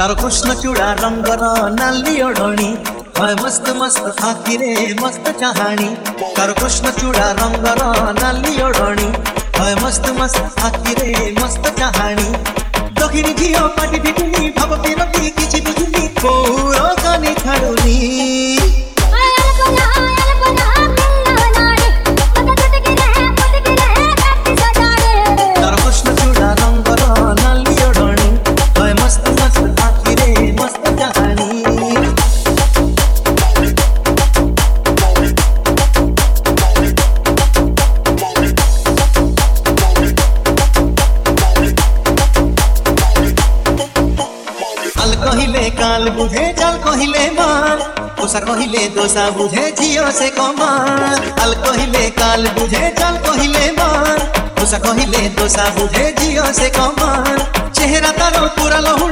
तार कृष्ण चूड़ा रंगर नाली ओढ़णी हाय मस्त मस्त आखिरे मस्त चाहाणी। तार कृष्ण चूड़ा रंगर नाली ओढ़णी हाय मस्त मस्त आखिरे मस्त चाहाणी। दक्षिणी झियो पाटी फिटुनी भाव बिरती किछि बुझुनी पौर कानी छाडुनी। तार कृष्ण चूड़ा रंगर नाली ओढ़णी हाय मस्त मस्त आखिरे मस्त चाहाणी। आल कहिले काल बुझे चाल कहिले माल ओसा कहिले दोसा बुझे झियो से कमाल। आल कहिले काल बुझे चाल कहिले माल ओसा कहिले दोसा बुझे झियो से कमाल। चेहरा तारो पूरा लहुड़